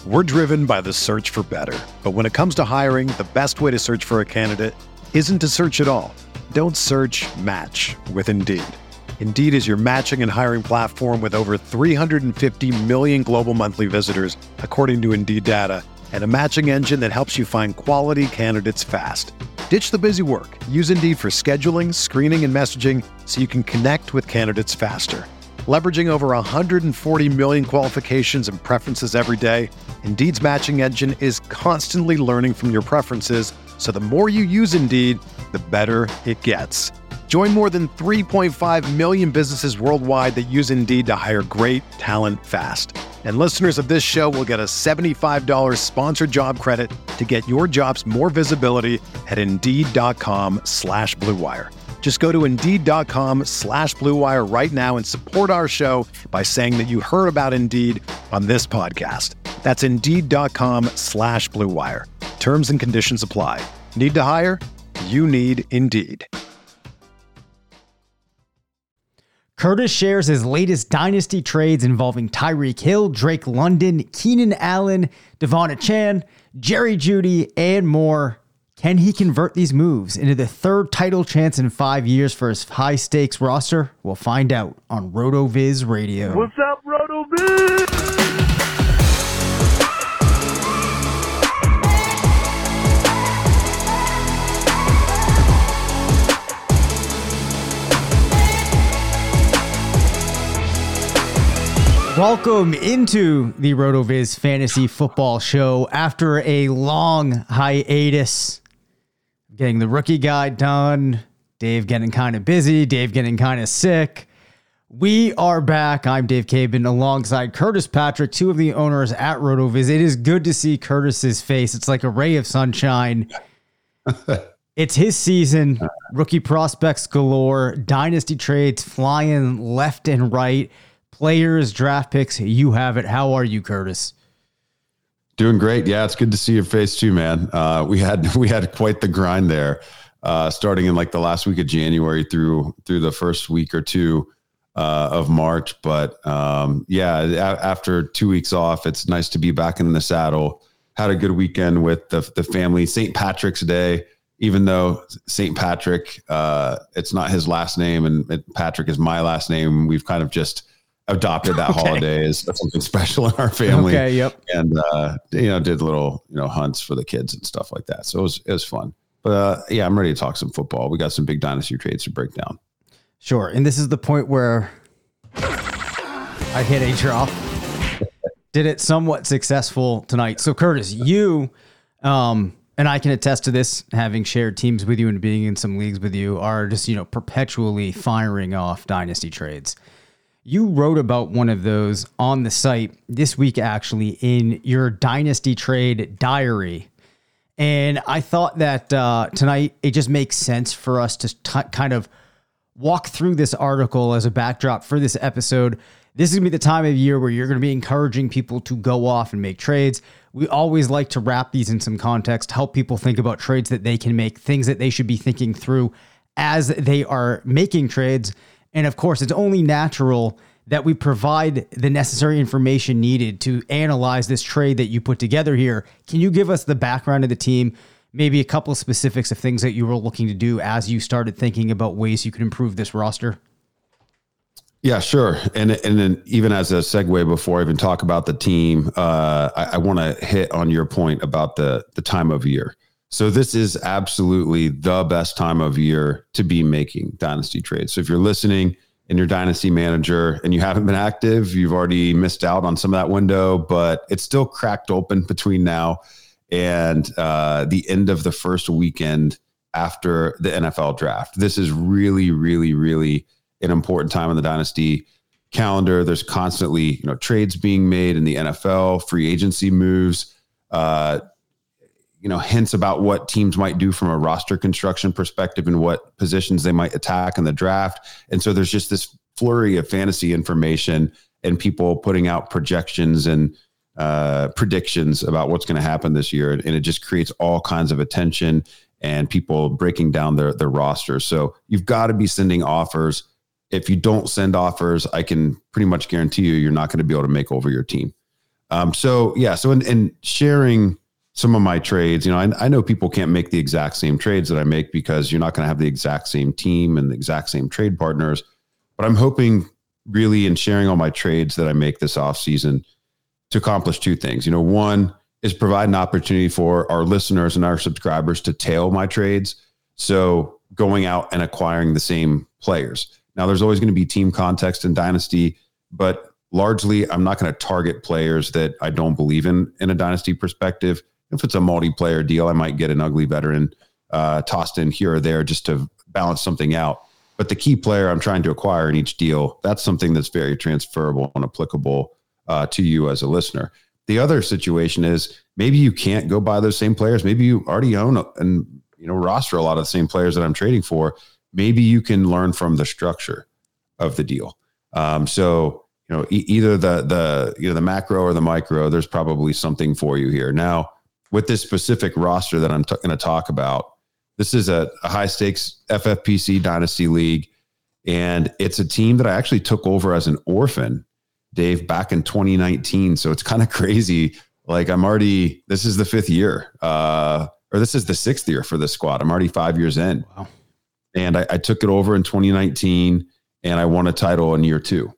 We're driven by the search for better. But when it comes to hiring, the best way to search for a candidate isn't to search at all. Don't search, match with Indeed. Indeed is your matching and hiring platform with over 350 million global monthly visitors, according to Indeed data, and a matching engine that helps you find quality candidates fast. Ditch the busy work. Use Indeed for scheduling, screening, and messaging so you can connect with candidates faster. Leveraging over 140 million qualifications and preferences every day, Indeed's matching engine is constantly learning from your preferences, so the more you use Indeed, the better it gets. Join more than 3.5 million businesses worldwide that use Indeed to hire great talent fast. And listeners of this show will get a $75 sponsored job credit to get your jobs more visibility at Indeed.com/Blue Wire. Just go to Indeed.com/Blue Wire right now and support our show by saying that you heard about Indeed on this podcast. That's Indeed.com/Blue Wire. Terms and conditions apply. Need to hire? You need Indeed. Curtis shares his latest dynasty trades involving Tyreek Hill, Drake London, Keenan Allen, Devon Achane, Jerry Jeudy, and more. Can he convert these moves into the third title chance in 5 years for his high-stakes roster? We'll find out on RotoViz Radio. What's up, RotoViz? Welcome into the RotoViz Fantasy Football Show. After a long hiatus, getting the rookie guide done, Dave getting kind of busy, Dave getting kind of sick. We are back. I'm Dave Cabin alongside Curtis Patrick, two of the owners at RotoViz. It is good to see Curtis's face. It's like a ray of sunshine. It's his season. Rookie prospects galore, dynasty trades flying left and right. Players, draft picks, you have it. How are you, Curtis? Doing great. Yeah, it's good to see your face too, man. We had quite the grind there, starting in like the last week of January through the first week or two of March. But after 2 weeks off, it's nice to be back in the saddle. Had a good weekend with the family. St. Patrick's Day, even though St. Patrick, it's not his last name, and Patrick is my last name. We've kind of just adopted that holiday as something special in our family. Okay, yep. And, did little, hunts for the kids and stuff like that. So it was fun. But I'm ready to talk some football. We got some big dynasty trades to break down. Sure. And this is the point where I hit a drop. Did it somewhat successful tonight. So Curtis, you, and I can attest to this, having shared teams with you and being in some leagues with you, are just, perpetually firing off dynasty trades. You wrote about one of those on the site this week, actually, in your Dynasty Trade Diary. And I thought that tonight it just makes sense for us to kind of walk through this article as a backdrop for this episode. This is going to be the time of year where you're going to be encouraging people to go off and make trades. We always like to wrap these in some context, help people think about trades that they can make, things that they should be thinking through as they are making trades. And of course, it's only natural that we provide the necessary information needed to analyze this trade that you put together here. Can you give us the background of the team, maybe a couple of specifics of things that you were looking to do as you started thinking about ways you could improve this roster? Yeah, sure. And then even as a segue, before I even talk about the team, I want to hit on your point about the time of year. So this is absolutely the best time of year to be making dynasty trades. So if you're listening and you're dynasty manager and you haven't been active, you've already missed out on some of that window, but it's still cracked open between now and the end of the first weekend after the NFL draft. This is really, really, really an important time in the dynasty calendar. There's constantly, trades being made in the NFL, free agency moves, hints about what teams might do from a roster construction perspective and what positions they might attack in the draft. And so there's just this flurry of fantasy information and people putting out projections and predictions about what's going to happen this year. And it just creates all kinds of attention and people breaking down their roster. So you've got to be sending offers. If you don't send offers, I can pretty much guarantee you're not going to be able to make over your team. So in sharing some of my trades, I know people can't make the exact same trades that I make because you're not going to have the exact same team and the exact same trade partners, but I'm hoping really in sharing all my trades that I make this off season to accomplish two things. One is provide an opportunity for our listeners and our subscribers to tail my trades. So going out and acquiring the same players. Now there's always going to be team context in Dynasty, but largely I'm not going to target players that I don't believe in a Dynasty perspective. If it's a multiplayer deal, I might get an ugly veteran tossed in here or there just to balance something out. But the key player I'm trying to acquire in each deal, that's something that's very transferable and applicable to you as a listener. The other situation is maybe you can't go buy those same players. Maybe you already own and roster a lot of the same players that I'm trading for. Maybe you can learn from the structure of the deal. Either the macro or the micro, there's probably something for you here. Now, with this specific roster that I'm going to talk about, this is a high stakes FFPC Dynasty League, and it's a team that I actually took over as an orphan, Dave, back in 2019. So it's kind of crazy. Like this is the fifth year, or this is the sixth year for this squad. I'm already 5 years in. Wow. And I took it over in 2019 and I won a title in year 2.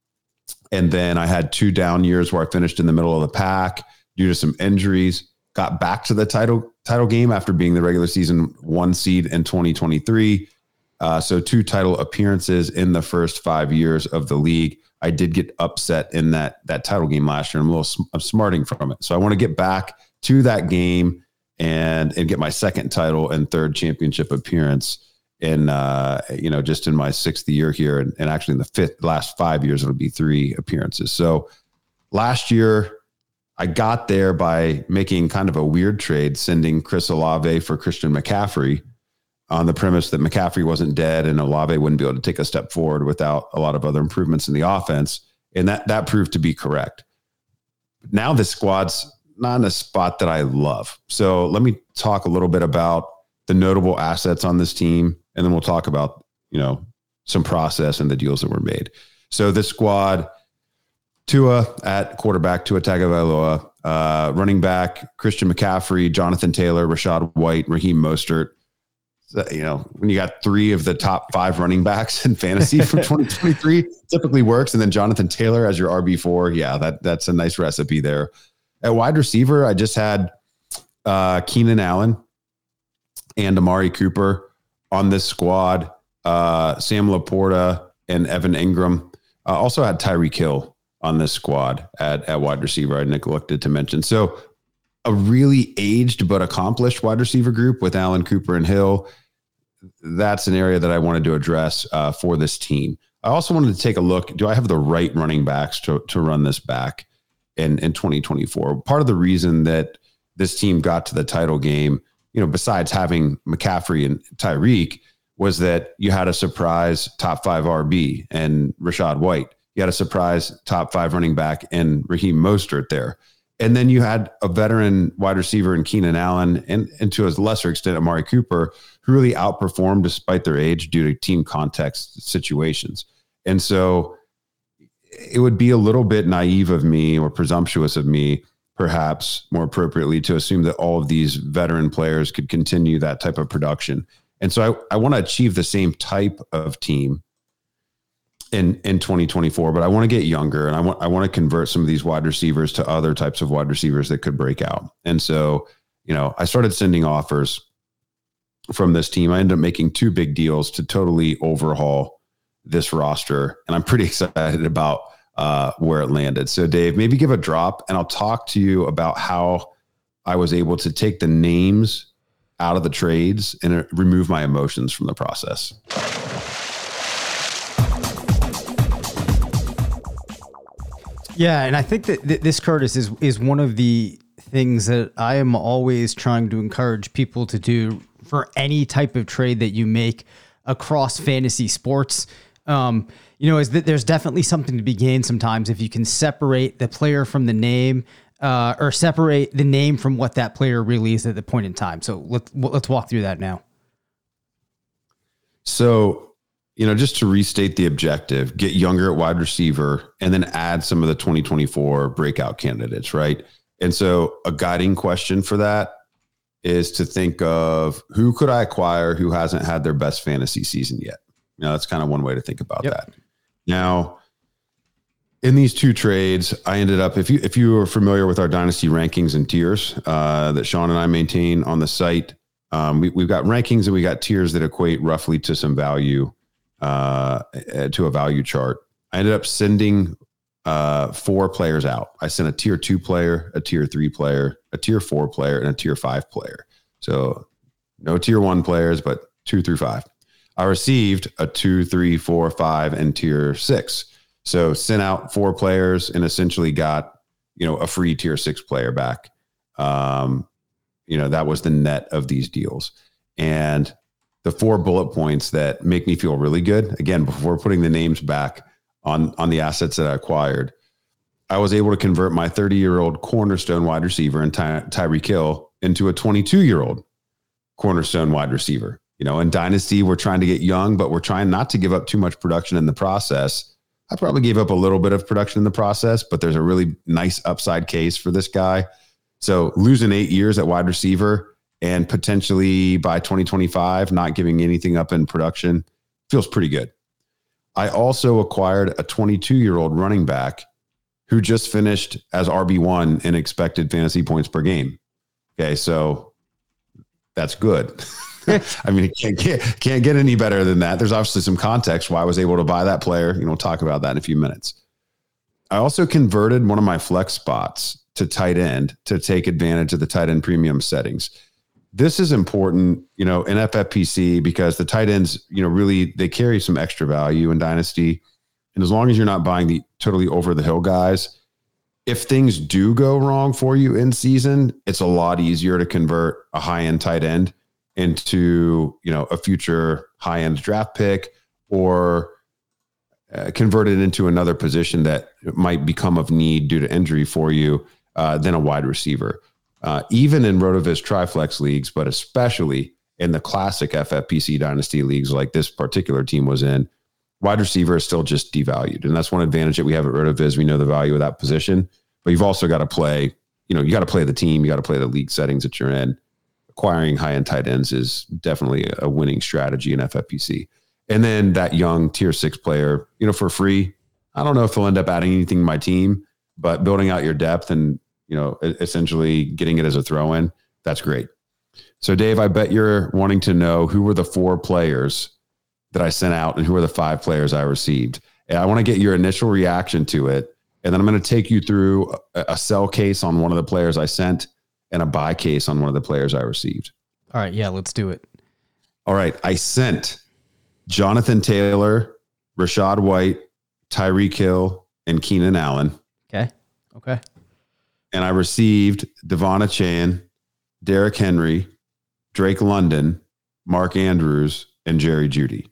And then I had 2 down years where I finished in the middle of the pack due to some injuries, got back to the title game after being the regular season 1 seed in 2023. So 2 title appearances in the first 5 years of the league. I did get upset in that title game last year. I'm smarting from it. So I want to get back to that game and get my second title and third championship appearance in, just in my 6th year here. And actually in the last 5 years, it'll be 3 appearances. So last year I got there by making kind of a weird trade, sending Chris Olave for Christian McCaffrey on the premise that McCaffrey wasn't dead and Olave wouldn't be able to take a step forward without a lot of other improvements in the offense. And that proved to be correct. Now this squad's not in a spot that I love. So let me talk a little bit about the notable assets on this team, and then we'll talk about, some process and the deals that were made. So this squad, Tua at quarterback, Tua Tagovailoa, running back, Christian McCaffrey, Jonathan Taylor, Rachaad White, Raheem Mostert. When you got 3 of the top 5 running backs in fantasy for 2023, typically works. And then Jonathan Taylor as your RB4. Yeah, that's a nice recipe there. At wide receiver, I just had Keenan Allen and Amari Cooper on this squad. Sam Laporta and Evan Ingram. Also had Tyreek Hill on this squad at wide receiver. I neglected to mention. So a really aged but accomplished wide receiver group with Allen, Cooper, and Hill. That's an area that I wanted to address for this team. I also wanted to take a look. Do I have the right running backs to run this back in 2024? Part of the reason that this team got to the title game, besides having McCaffrey and Tyreek, was that you had a surprise top 5 RB and Rachaad White. You had a surprise top 5 running back and Raheem Mostert there. And then you had a veteran wide receiver in Keenan Allen and to a lesser extent, Amari Cooper, who really outperformed despite their age due to team context situations. And so it would be a little bit naive of me or presumptuous of me, perhaps more appropriately, to assume that all of these veteran players could continue that type of production. And so I want to achieve the same type of team in 2024, but I want to get younger and I want to convert some of these wide receivers to other types of wide receivers that could break out. And so, I started sending offers from this team. I ended up making 2 big deals to totally overhaul this roster. And I'm pretty excited about where it landed. So Dave, maybe give a drop and I'll talk to you about how I was able to take the names out of the trades and remove my emotions from the process. Yeah, and I think that this, Curtis, is one of the things that I am always trying to encourage people to do for any type of trade that you make across fantasy sports. Is that there's definitely something to be gained sometimes if you can separate the player from the name, or separate the name from what that player really is at the point in time. So let's walk through that now. So, just to restate the objective, get younger at wide receiver and then add some of the 2024 breakout candidates, right? And so a guiding question for that is to think of who could I acquire who hasn't had their best fantasy season yet. That's kind of one way to think about that. Now, in these two trades, I ended up, if you are familiar with our dynasty rankings and tiers that Sean and I maintain on the site, we've got rankings and we got tiers that equate roughly to some value, to a value chart. I ended up sending 4 players out. I sent a tier 2 player, a tier 3 player, a tier 4 player, and a tier 5 player. So no tier 1 players, but 2 through 5. I received a 2, 3, 4, 5, and tier 6. So sent out 4 players and essentially got, a free tier 6 player back. That was the net of these deals. And the 4 bullet points that make me feel really good, again, before putting the names back on the assets that I acquired, I was able to convert my 30-year-old cornerstone wide receiver in Tyreek Hill into a 22-year-old cornerstone wide receiver. In Dynasty, we're trying to get young, but we're trying not to give up too much production in the process. I probably gave up a little bit of production in the process, but there's a really nice upside case for this guy. So losing 8 years at wide receiver and potentially by 2025, not giving anything up in production feels pretty good. I also acquired a 22-year-old running back who just finished as RB1 in expected fantasy points per game. Okay, so that's good. I mean, it can't get any better than that. There's obviously some context why I was able to buy that player. We'll talk about that in a few minutes. I also converted one of my flex spots to tight end to take advantage of the tight end premium settings. This is important, in FFPC because the tight ends, really they carry some extra value in Dynasty. And as long as you're not buying the totally over the hill guys, if things do go wrong for you in season, it's a lot easier to convert a high end tight end into, a future high end draft pick or convert it into another position that might become of need due to injury for you than a wide receiver. Even in RotoViz Triflex leagues, but especially in the classic FFPC Dynasty leagues like this particular team was in, wide receiver is still just devalued. And that's one advantage that we have at RotoViz. We know the value of that position, but you've also got to play, you got to play the team, you got to play the league settings that you're in. Acquiring high-end tight ends is definitely a winning strategy in FFPC. And then that young tier 6 player, for free, I don't know if he'll end up adding anything to my team, but building out your depth and, essentially getting it as a throw-in, that's great. So Dave, I bet you're wanting to know who were the 4 players that I sent out and who were the 5 players I received. And I want to get your initial reaction to it. And then I'm going to take you through a sell case on one of the players I sent and a buy case on one of the players I received. All right. Yeah, let's do it. All right. I sent Jonathan Taylor, Rachaad White, Tyreek Hill, and Keenan Allen. Okay. And I received Devon Achane, Derrick Henry, Drake London, Mark Andrews, and Jerry Jeudy.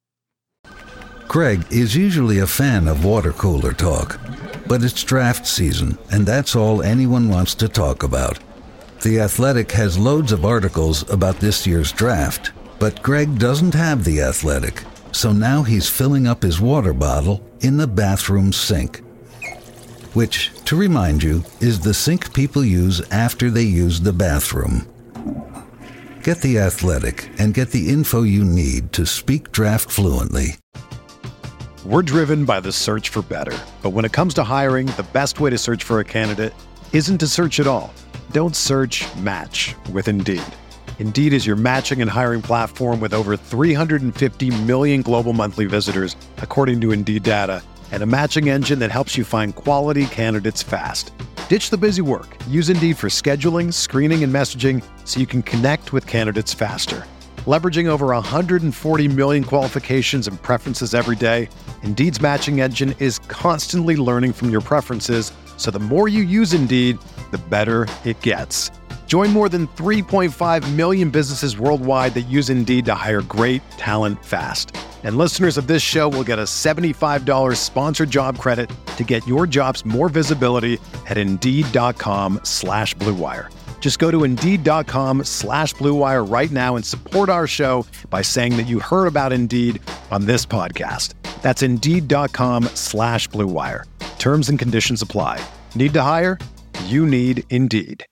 Greg is usually a fan of water cooler talk, but it's draft season, and that's all anyone wants to talk about. The Athletic has loads of articles about this year's draft, but Greg doesn't have The Athletic, so now he's filling up his water bottle in the bathroom sink. Which, to remind you, is the sink people use after they use the bathroom. Get The Athletic and get the info you need to speak draft fluently. We're driven by the search for better. But when it comes to hiring, the best way to search for a candidate isn't to search at all. Don't search, match with Indeed. Indeed is your matching and hiring platform with over 350 million global monthly visitors, according to Indeed data, and a matching engine that helps you find quality candidates fast. Ditch the busy work. Use Indeed for scheduling, screening, and messaging so you can connect with candidates faster. Leveraging over 140 million qualifications and preferences every day, Indeed's matching engine is constantly learning from your preferences, so the more you use Indeed, the better it gets. Join more than 3.5 million businesses worldwide that use Indeed to hire great talent fast. And listeners of this show will get a $75 sponsored job credit to get your jobs more visibility at Indeed.com/Blue Wire. Just go to Indeed.com/Blue Wire right now and support our show by saying that you heard about Indeed on this podcast. That's Indeed.com/Blue Wire. Terms and conditions apply. Need to hire? You need Indeed.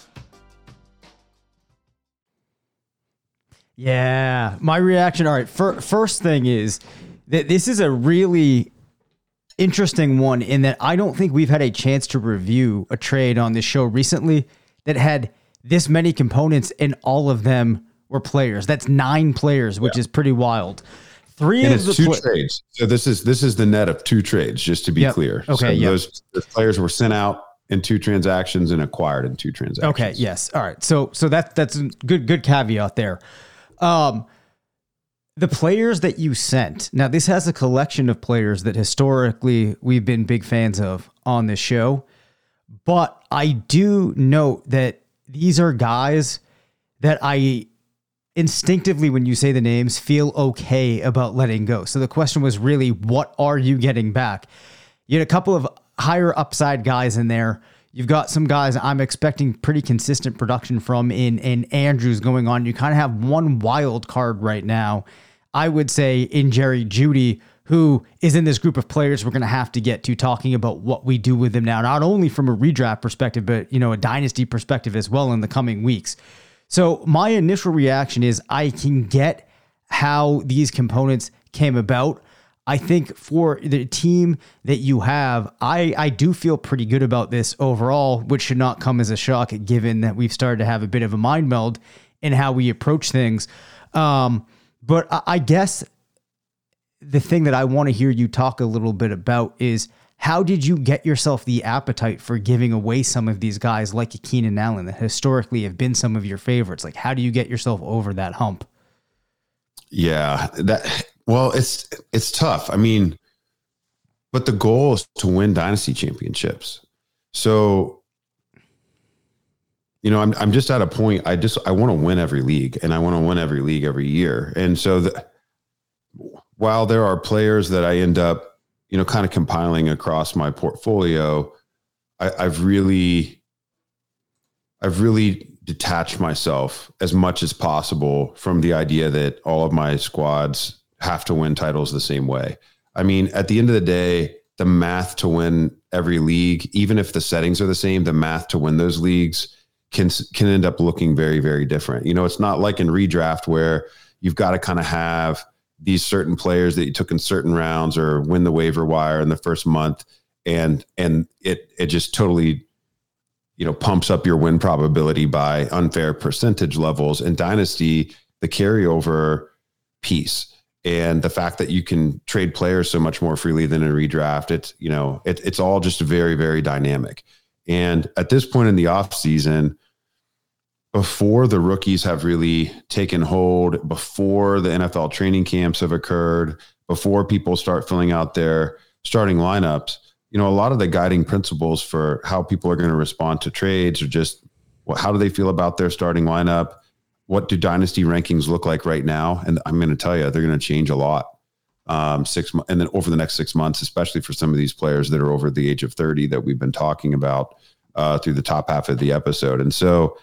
Yeah, my reaction. All right, first thing is that this is a really interesting one in that I don't think we've had a chance to review a trade on this show recently that had this many components and all of them were players. That's 9 players, which is pretty wild. 3 and of the two trades. So this is the net of 2 trades, just to be clear. Okay. So those players were sent out in 2 transactions and acquired in 2 transactions. Okay. Yes. All right. So that's a good caveat there. The players that you sent, now this has a collection of players that historically we've been big fans of on this show, but I do note that these are guys that I instinctively, when you say the names, feel okay about letting go. So the question was really, what are you getting back? You had a couple of higher upside guys in there. You've got some guys I'm expecting pretty consistent production from in Andrews going on. You kind of have one wild card right now, I would say, in Jerry Jeudy, who is in this group of players we're going to have to get to talking about what we do with him now, not only from a redraft perspective, but, a dynasty perspective as well in the coming weeks. So my initial reaction is I can get how these components came about. I think for the team that you have, I do feel pretty good about this overall, which should not come as a shock given that we've started to have a bit of a mind meld in how we approach things. But I guess the thing that I want to hear you talk a little bit about is, how did you get yourself the appetite for giving away some of these guys like Keenan Allen that historically have been some of your favorites? Like, how do you get yourself over that hump? Yeah, it's tough. I mean, but the goal is to win dynasty championships. So, I'm just at a point. I want to win every league, and I want to win every league every year. And so while there are players that I end up, kind of compiling across my portfolio, I've really detached myself as much as possible from the idea that all of my squads have to win titles the same way. I mean, at the end of the day, the math to win every league, even if the settings are the same, the math to win those leagues can end up looking very, very different. It's not like in redraft where you've got to kind of have these certain players that you took in certain rounds or win the waiver wire in the first month. And it just totally, pumps up your win probability by unfair percentage levels. In Dynasty, the carryover piece and the fact that you can trade players so much more freely than in redraft, it's all just very, very dynamic. And at this point in the off season, before the rookies have really taken hold, before the NFL training camps have occurred, before people start filling out their starting lineups, a lot of the guiding principles for how people are going to respond to trades are just, how do they feel about their starting lineup? What do dynasty rankings look like right now? And I'm going to tell you, they're going to change a lot. 6 months, and then over the next 6 months, especially for some of these players that are over the age of 30 that we've been talking about through the top half of the episode. And so,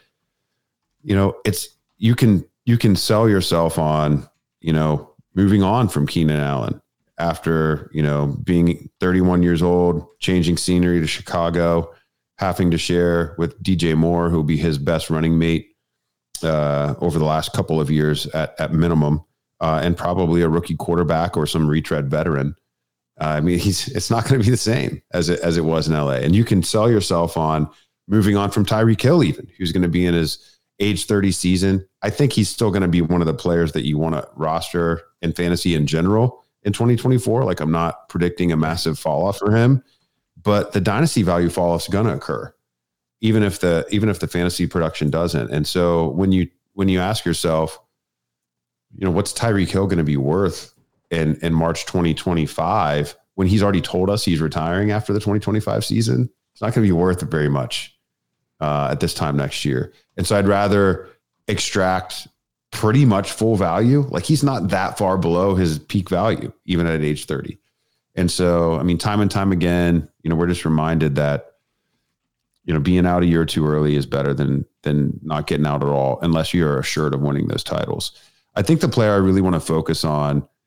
you can sell yourself on, moving on from Keenan Allen after, being 31 years old, changing scenery to Chicago, having to share with DJ Moore, who'll be his best running mate over the last couple of years at minimum, and probably a rookie quarterback or some retread veteran. I mean, it's not going to be the same as it was in LA. And you can sell yourself on moving on from Tyreek Hill, even, who's going to be in his age 30 season. I think he's still going to be one of the players that you want to roster in fantasy in general in 2024. Like, I'm not predicting a massive fall off for him, but the dynasty value fall off is going to occur, even if the fantasy production doesn't. And so when you ask yourself, what's Tyreek Hill going to be worth in March 2025 when he's already told us he's retiring after the 2025 season? It's not going to be worth very much at this time next year. And so I'd rather extract pretty much full value. Like, he's not that far below his peak value, even at age 30. And so, I mean, time and time again, we're just reminded that, being out a year or two early is better than not getting out at all, unless you're assured of winning those titles. I think the player I really want to focus on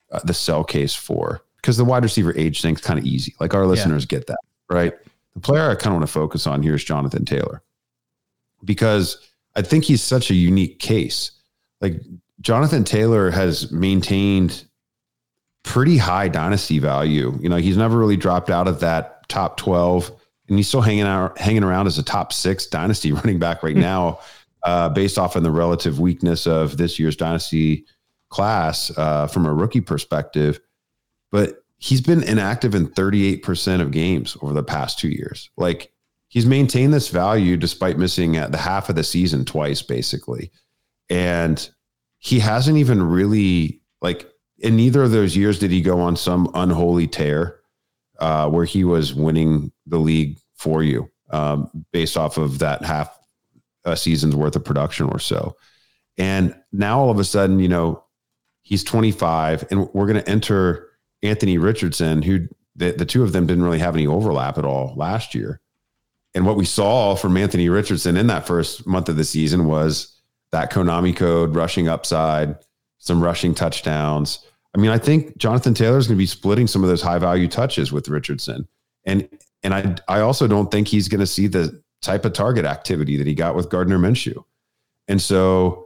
the sell case for, because the wide receiver age thing's kind of easy. Like our listeners get that, right? The player I kind of want to focus on here is Jonathan Taylor, because I think he's such a unique case. Like Jonathan Taylor has maintained pretty high dynasty value. You know, he's never really dropped out of that top 12, and he's still hanging around as a top 6 dynasty running back right now, based off on the relative weakness of this year's dynasty class from a rookie perspective. But he's been inactive in 38% of games over the past 2 years. Like, he's maintained this value despite missing the half of the season twice, basically. And he hasn't even really, like, in neither of those years did he go on some unholy tear where he was winning the league for you based off of that half a season's worth of production or so. And now all of a sudden, you know, he's 25, and we're going to enter Anthony Richardson, who the two of them didn't really have any overlap at all last year. And what we saw from Anthony Richardson in that first month of the season was that Konami code, rushing upside, some rushing touchdowns. I mean, I think Jonathan Taylor is going to be splitting some of those high value touches with Richardson. And I also don't think he's going to see the type of target activity that he got with Gardner Minshew. And so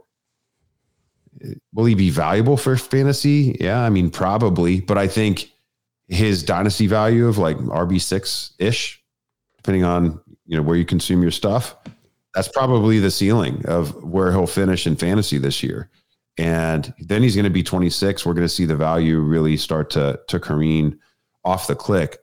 will he be valuable for fantasy? Yeah, I mean, probably. But I think his dynasty value of like RB6-ish, depending on, you know, where you consume your stuff, that's probably the ceiling of where he'll finish in fantasy this year. And then he's going to be 26. We're going to see the value really start to careen off the cliff.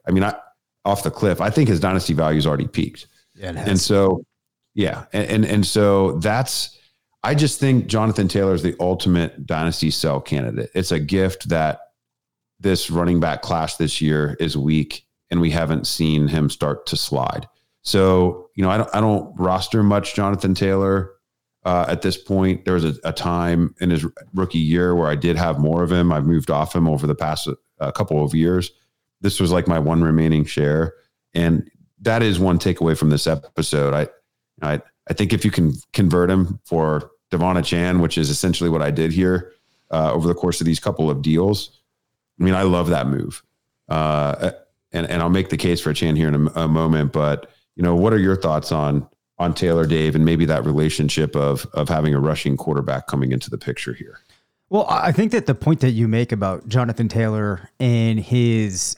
I think his dynasty value is already peaked. Yeah, and so, yeah. And so I just think Jonathan Taylor is the ultimate dynasty sell candidate. It's a gift that this running back class this year is weak, and we haven't seen him start to slide. So, you know, I don't roster much Jonathan Taylor at this point. There was a time in his rookie year where I did have more of him. I've moved off him over the past couple of years. This was like my one remaining share. And that is one takeaway from this episode. I think if you can convert him for Devon Achane, which is essentially what I did here over the course of these couple of deals, I mean, I love that move. And I'll make the case for Achane here in a moment, but you know, what are your thoughts on Taylor, Dave, and maybe that relationship of having a rushing quarterback coming into the picture here? Well, I think that the point that you make about Jonathan Taylor and his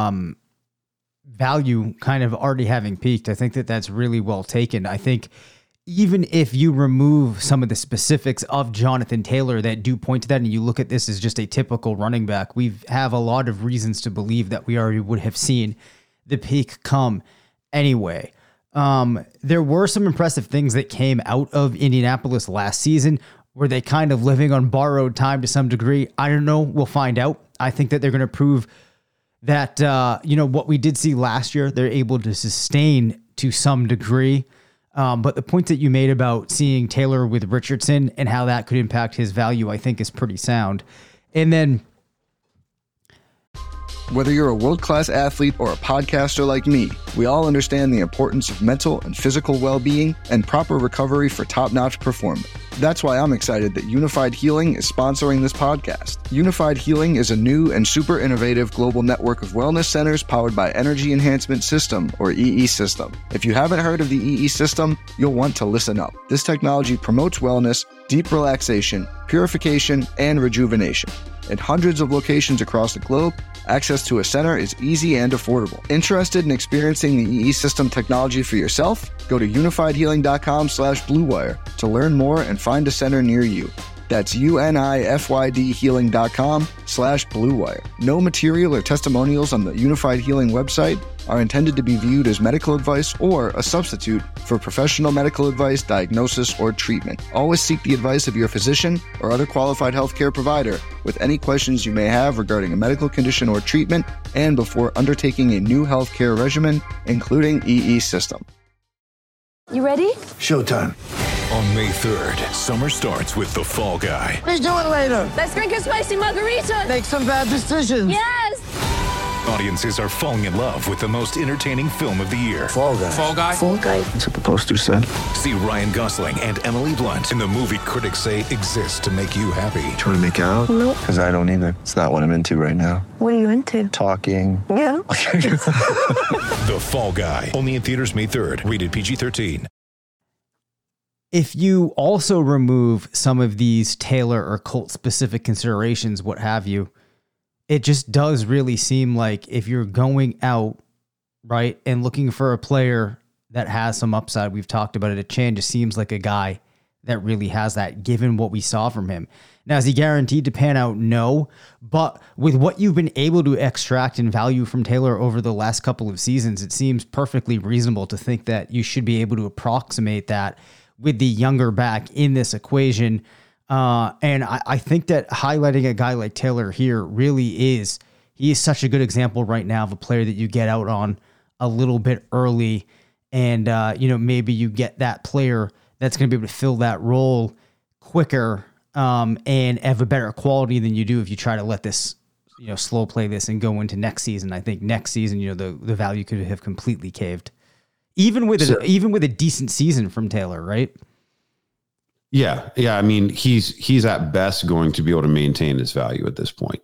value kind of already having peaked, I think that that's really well taken. I think even if you remove some of the specifics of Jonathan Taylor that do point to that, and you look at this as just a typical running back, we have a lot of reasons to believe that we already would have seen the peak come anyway. There were some impressive things that came out of Indianapolis last season. Were they kind of living on borrowed time to some degree? I don't know. We'll find out. I think that they're going to prove that, what we did see last year, they're able to sustain to some degree. But the point that you made about seeing Taylor with Richardson and how that could impact his value, I think is pretty sound. And then, whether you're a world-class athlete or a podcaster like me, we all understand the importance of mental and physical well-being and proper recovery for top-notch performance. That's why I'm excited that Unified Healing is sponsoring this podcast. Unified Healing is a new and super innovative global network of wellness centers powered by Energy Enhancement System, or EE System. If you haven't heard of the EE System, you'll want to listen up. This technology promotes wellness, deep relaxation, purification, and rejuvenation. At hundreds of locations across the globe, access to a center is easy and affordable. Interested in experiencing the EE System technology for yourself? Go to unifiedhealing.com/bluewire to learn more and find a center near you. That's unifydhealing.com/bluewire. No material or testimonials on the Unified Healing website are intended to be viewed as medical advice or a substitute for professional medical advice, diagnosis, or treatment. Always seek the advice of your physician or other qualified healthcare provider with any questions you may have regarding a medical condition or treatment and before undertaking a new healthcare regimen, including EE System. You ready? Showtime. On May 3rd, summer starts with The Fall Guy. Let's do it later. Let's drink a spicy margarita. Make some bad decisions. Yes! Audiences are falling in love with the most entertaining film of the year. Fall Guy. Fall Guy? Fall Guy. That's what the poster said. See Ryan Gosling and Emily Blunt in the movie critics say exists to make you happy. Trying to make it out? Nope. Because I don't either. It's not what I'm into right now. What are you into? Talking. Yeah. The Fall Guy. Only in theaters May 3rd. Rated PG-13. If you also remove some of these Taylor or Colt specific considerations, what have you, it just does really seem like if you're going out, right, and looking for a player that has some upside, we've talked about it, Achane just seems like a guy that really has that, given what we saw from him. Now, is he guaranteed to pan out? No. But with what you've been able to extract in value from Taylor over the last couple of seasons, it seems perfectly reasonable to think that you should be able to approximate that with the younger back in this equation. And I think that highlighting a guy like Taylor here really is, he is such a good example right now of a player that you get out on a little bit early. And, maybe you get that player that's going to be able to fill that role quicker and have a better quality than you do if you try to let this, slow play this and go into next season. I think next season, the value could have completely caved. Even with a decent season from Taylor, right? Yeah. I mean, he's at best going to be able to maintain his value at this point.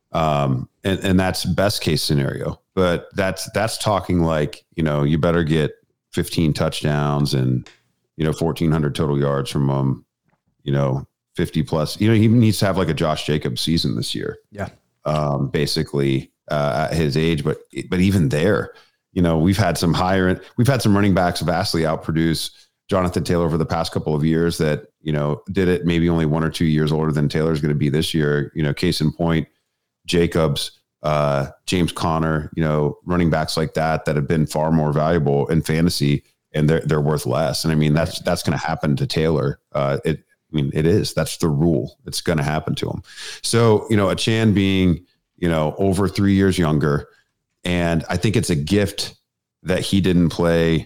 And that's best case scenario, but that's talking like, you better get 15 touchdowns and, 1,400 total yards from him, 50 plus, he needs to have like a Josh Jacobs season this year. Yeah. Basically, at his age, but even there, we've had some running backs vastly outproduce Jonathan Taylor over the past couple of years that, did it maybe only 1 or 2 years older than Taylor's going to be this year. Case in point, Jacobs, James Conner, running backs like that have been far more valuable in fantasy, and they're worth less. And I mean, that's going to happen to Taylor. It is, that's the rule. It's going to happen to him. So, Achane being, over 3 years younger, and I think it's a gift that he didn't play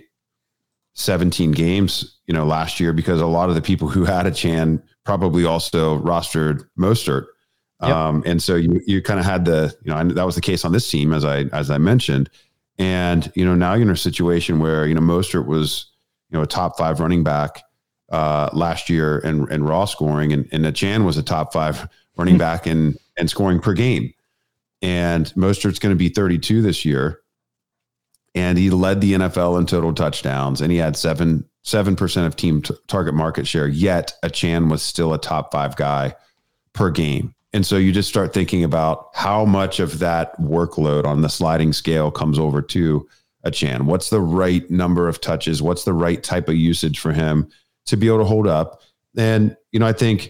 17 games, last year, because a lot of the people who had Achane probably also rostered Mostert. Yep. And so you kind of had that was the case on this team, as I mentioned. And, now you're in a situation where, Mostert was, a top 5 running back last year and raw scoring, and Achane was a top 5 running back and scoring per game. And Mostert's going to be 32 this year. And he led the NFL in total touchdowns, and he had 7% of team target market share, yet Achane was still a top 5 guy per game. And so you just start thinking about how much of that workload on the sliding scale comes over to Achane. What's the right number of touches? What's the right type of usage for him to be able to hold up? And, I think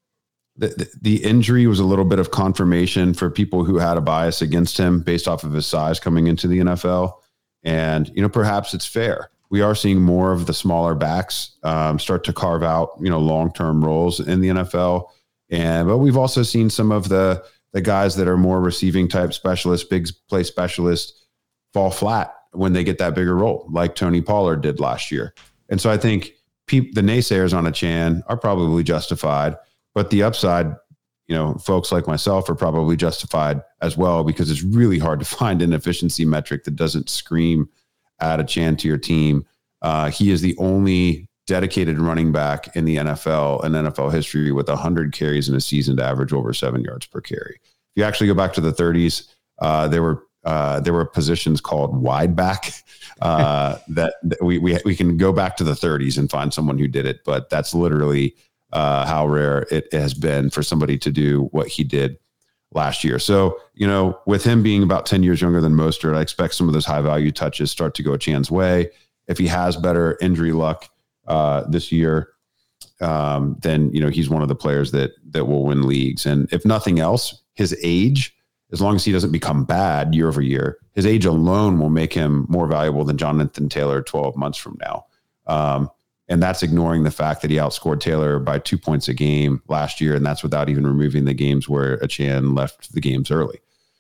the injury was a little bit of confirmation for people who had a bias against him based off of his size coming into the NFL. And, perhaps it's fair. We are seeing more of the smaller backs start to carve out, long-term roles in the NFL. But we've also seen some of the guys that are more receiving type specialists, big play specialists, fall flat when they get that bigger role, like Tony Pollard did last year. And so I think the naysayers on Achane are probably justified, but the upside, folks like myself are probably justified as well, because it's really hard to find an efficiency metric that doesn't scream add Achane to your team. He is the only dedicated running back in the NFL and NFL history with 100 carries in a season to average over 7 yards per carry. If you actually go back to the 30s, there were positions called wide back that we can go back to the 30s and find someone who did it, but that's literally how rare it has been for somebody to do what he did last year. So, with him being about 10 years younger than Mostert, I expect some of those high value touches start to go Achane's way. If he has better injury luck this year, then, he's one of the players that will win leagues. And if nothing else, his age, as long as he doesn't become bad year over year, his age alone will make him more valuable than Jonathan Taylor 12 months from now. And that's ignoring the fact that he outscored Taylor by 2 points a game last year. And that's without even removing the games where Achane left the games early.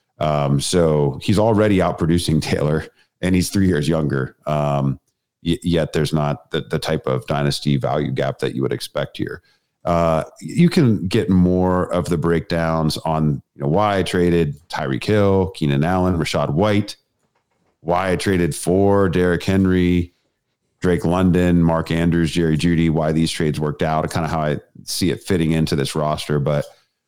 So he's already outproducing Taylor, and he's 3 years younger. Yet there's not the type of dynasty value gap that you would expect here. You can get more of the breakdowns on why I traded Tyreek Hill, Keenan Allen, Rachaad White, why I traded for Derrick Henry, Drake London, Mark Andrews, Jerry Jeudy, why these trades worked out, and kind of how I see it fitting into this roster. But,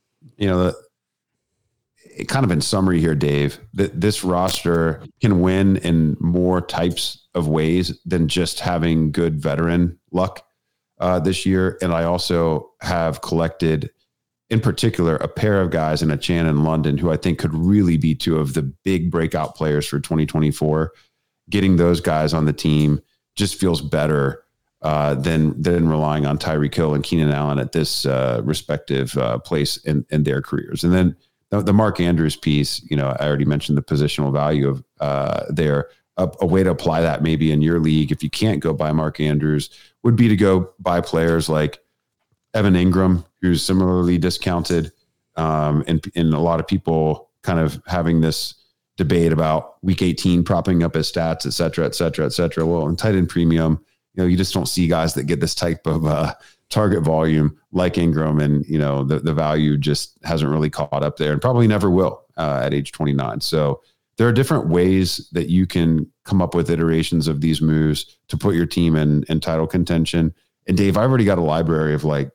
kind of in summary here, Dave, this roster can win in more types of ways than just having good veteran luck this year. And I also have collected, in particular, a pair of guys in Achane and London who I think could really be two of the big breakout players for 2024. Getting those guys on the team just feels better than relying on Tyreek Hill and Keenan Allen at this respective place in their careers. And then the Mark Andrews piece, I already mentioned the positional value of there. A way to apply that maybe in your league, if you can't go buy Mark Andrews, would be to go buy players like Evan Ingram, who's similarly discounted, and a lot of people kind of having this debate about week 18 propping up his stats, et cetera, et cetera, et cetera. Well, in tight end premium, you just don't see guys that get this type of target volume like Ingram, and the value just hasn't really caught up there and probably never will at age 29. So there are different ways that you can come up with iterations of these moves to put your team in title contention. And Dave, I've already got a library of like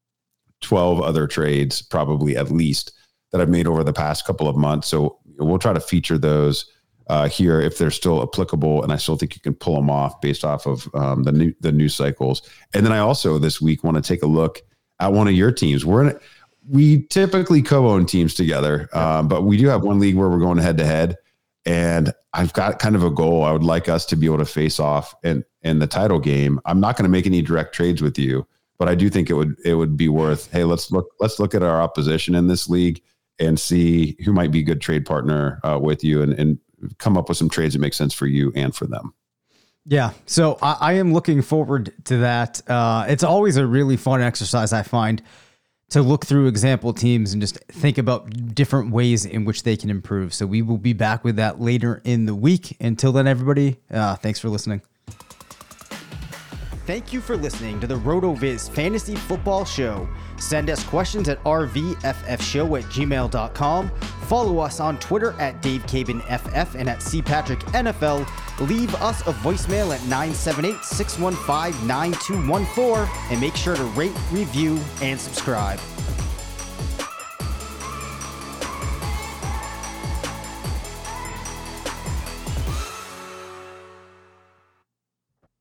12 other trades, probably at least, that I've made over the past couple of months. So we'll try to feature those here if they're still applicable, and I still think you can pull them off based off of the news cycles. And then I also this week want to take a look at one of your teams. We typically co-own teams together, but we do have one league where we're going head to head, and I've got kind of a goal. I would like us to be able to face off in the title game. I'm not going to make any direct trades with you, but I do think it would be worth, hey, let's look at our opposition in this league and see who might be a good trade partner with you, and come up with some trades that make sense for you and for them. Yeah. So I am looking forward to that. It's always a really fun exercise, I find, to look through example teams and just think about different ways in which they can improve. So we will be back with that later in the week. Until then, everybody, thanks for listening. Thank you for listening to the RotoViz Fantasy Football Show. Send us questions at rvffshow@gmail.com. Follow us on Twitter at DaveCabanFF and at CPatrickNFL. Leave us a voicemail at 978-615-9214 and make sure to rate, review, and subscribe.